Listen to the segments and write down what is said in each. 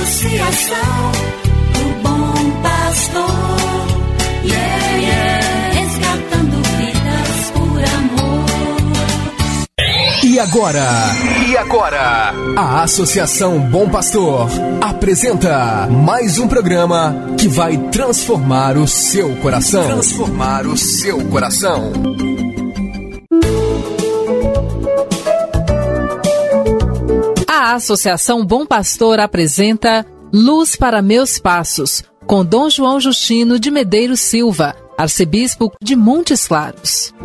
Associação do Bom Pastor, resgatando vidas por amor. E agora, a Associação Bom Pastor apresenta mais um programa que vai transformar o seu coração. A Associação Bom Pastor apresenta Luz para Meus Passos, com Dom João Justino de Medeiros Silva, arcebispo de Montes Claros.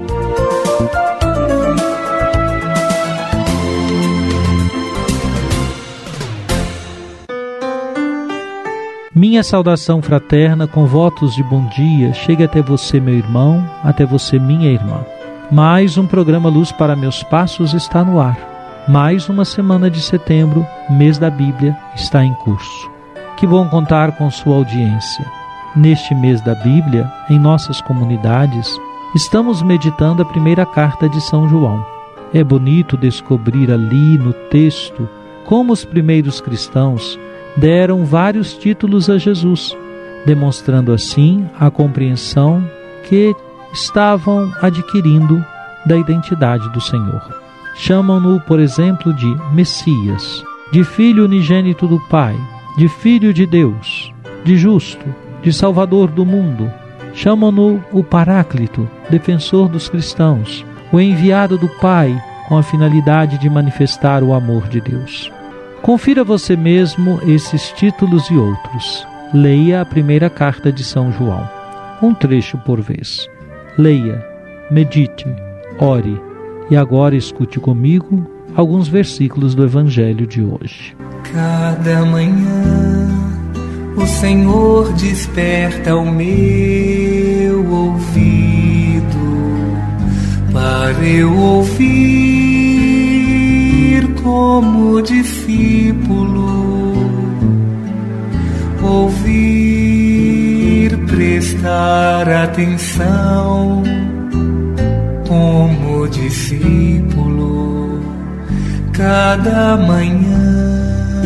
Minha saudação fraterna com votos de bom dia chega até você, meu irmão, até você, minha irmã. Mais um programa Luz para Meus Passos está no ar. Mais uma semana de setembro, mês da Bíblia, está em curso. Que bom contar com sua audiência. Neste mês da Bíblia, em nossas comunidades, estamos meditando a primeira carta de São João. É bonito descobrir ali no texto como os primeiros cristãos deram vários títulos a Jesus, demonstrando assim a compreensão que estavam adquirindo da identidade do Senhor. Chamam-no, por exemplo, de Messias, de Filho unigênito do Pai, de Filho de Deus, de Justo, de Salvador do mundo. Chamam-no o Paráclito, defensor dos cristãos, o enviado do Pai, com a finalidade de manifestar o amor de Deus. Confira você mesmo esses títulos e outros. Leia a primeira carta de São João, um trecho por vez. Leia, medite, ore e agora escute comigo alguns versículos do Evangelho de hoje. Cada manhã o Senhor desperta o meu ouvido para eu ouvir como discípulo, ouvir, prestar atenção como discípulo, cada manhã.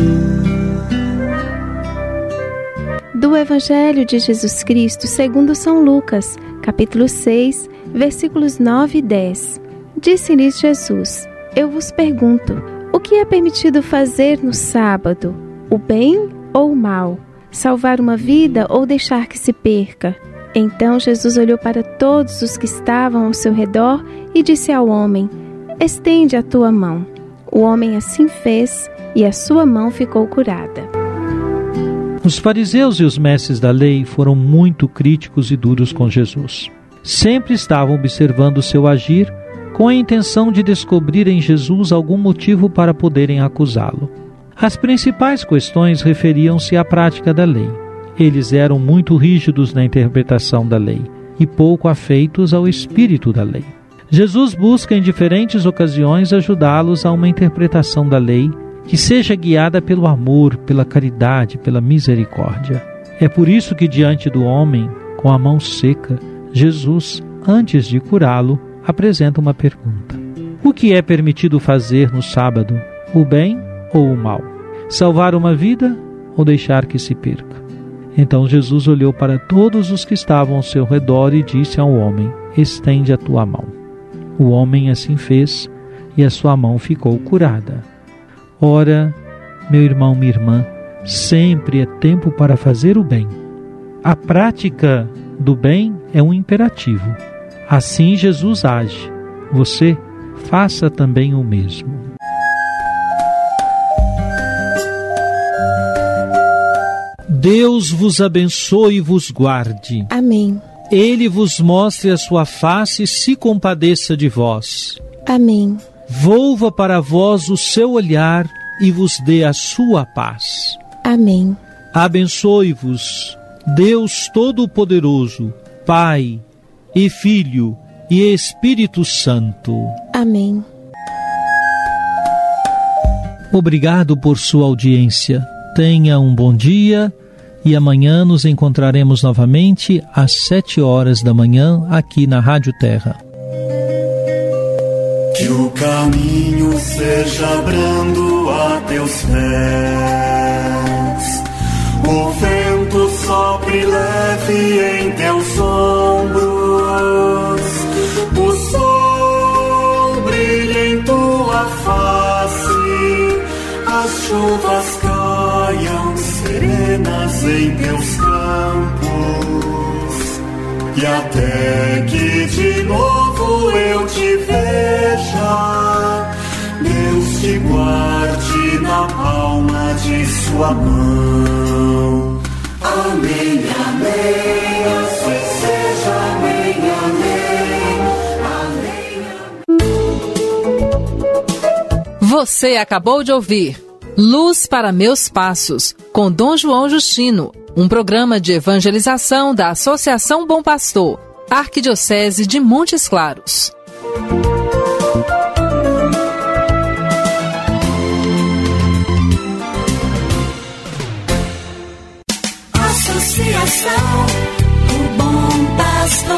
Do Evangelho de Jesus Cristo segundo São Lucas, capítulo 6, versículos 9 e 10. Disse-lhes Jesus: Eu vos pergunto, o que é permitido fazer no sábado? O bem ou o mal? Salvar uma vida ou deixar que se perca? Então Jesus olhou para todos os que estavam ao seu redor e disse ao homem: Estende a tua mão. O homem assim fez e a sua mão ficou curada. Os fariseus e os mestres da lei foram muito críticos e duros com Jesus. Sempre estavam observando o seu agir com a intenção de descobrir em Jesus algum motivo para poderem acusá-lo. As principais questões referiam-se à prática da lei. Eles eram muito rígidos na interpretação da lei e pouco afeitos ao espírito da lei. Jesus busca em diferentes ocasiões ajudá-los a uma interpretação da lei que seja guiada pelo amor, pela caridade, pela misericórdia. É por isso que diante do homem, com a mão seca, Jesus, antes de curá-lo, apresenta uma pergunta: o que é permitido fazer no sábado? O bem ou o mal? Salvar uma vida ou deixar que se perca? Então Jesus olhou para todos os que estavam ao seu redor e disse ao homem: Estende a tua mão. O homem assim fez e a sua mão ficou curada. Ora, meu irmão, minha irmã, sempre é tempo para fazer o bem. A prática do bem é um imperativo. Assim Jesus age. Você faça também o mesmo. Deus vos abençoe e vos guarde. Amém. Ele vos mostre a sua face e se compadeça de vós. Amém. Volva para vós o seu olhar e vos dê a sua paz. Amém. Abençoe-vos Deus Todo-Poderoso, Pai e Filho e Espírito Santo. Amém. Obrigado por sua audiência. Tenha um bom dia e amanhã nos encontraremos novamente às 7h da manhã aqui na Rádio Terra. Que o caminho seja brando a teus pés, em teus ombros, o sol brilha em tua face, as chuvas caiam serenas em teus campos, e até que de novo eu te veja, Deus te guarde na palma de sua mão. Amém, amém, assim seja, amém, amém, amém. Você acabou de ouvir Luz para Meus Passos, com Dom João Justino, um programa de evangelização da Associação Bom Pastor, Arquidiocese de Montes Claros. Associação do Bom Pastor.